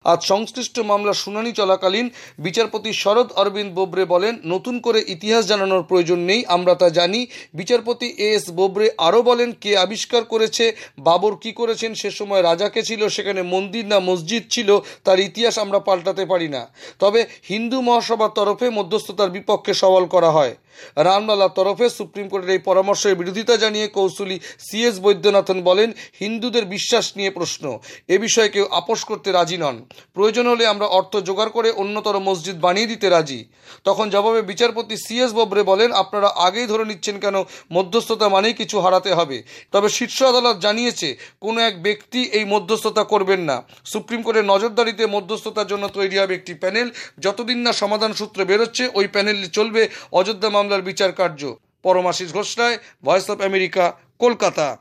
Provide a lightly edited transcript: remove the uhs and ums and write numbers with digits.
আজ সংশ্লিষ্ট মামলার শুনানি চলাকালীন বিচারপতি শরদ অরবিন্দ বোবড়ে বলেন, নতুন করে ইতিহাস জানানোর প্রয়োজন নেই, আমরা তা জানি। বিচারপতি এস বোবড়ে আরও বলেন, কে আবিষ্কার করেছে, বাবর কি করেছেন, সে সময় রাজা কে ছিল, সেখানে মন্দির না মসজিদ ছিল, তার ইতিহাস আমরা পাল্টাতে পারি না। তবে হিন্দু মহাসভার তরফে মধ্যস্থতার বিপক্ষে সওয়াল করা হয়। রামলালার তরফে সুপ্রিম কোর্টের এই পরামর্শের বিরোধিতা জানিয়ে কৌঁসুলি সিএস বৈদ্যনাথন বলেন, হিন্দুদের বিশ্বাস নিয়ে প্রশ্ন, এ বিষয়ে কেউ আপোষ করতে রাজি নন। প্রয়োজন হলে আমরা অর্থ জোগাড় করে অন্যতর মসজিদ বানিয়ে দিতে রাজি। তখন জবাবে বিচারপতি সিএস বোবড়ে বলেন, আপনারা আগেই ধরে নিচ্ছেন কেন মধ্যস্থতা মানেই কিছু হারাতে হবে। তবে শীর্ষ আদালত জানিয়েছে কোনো এক ব্যক্তি এই মধ্যস্থতা করবেন না। সুপ্রিম কোর্টের নজরদারিতে মধ্যস্থতার জন্য তৈরি হবে একটি প্যানেল। যতদিন না সমাধান সূত্র বেরোচ্ছে ওই প্যানেলে চলবে অযোধ্যা মামলার বিচার কার্য। Paramashis Ghosh Roy, voice of America, Kolkata.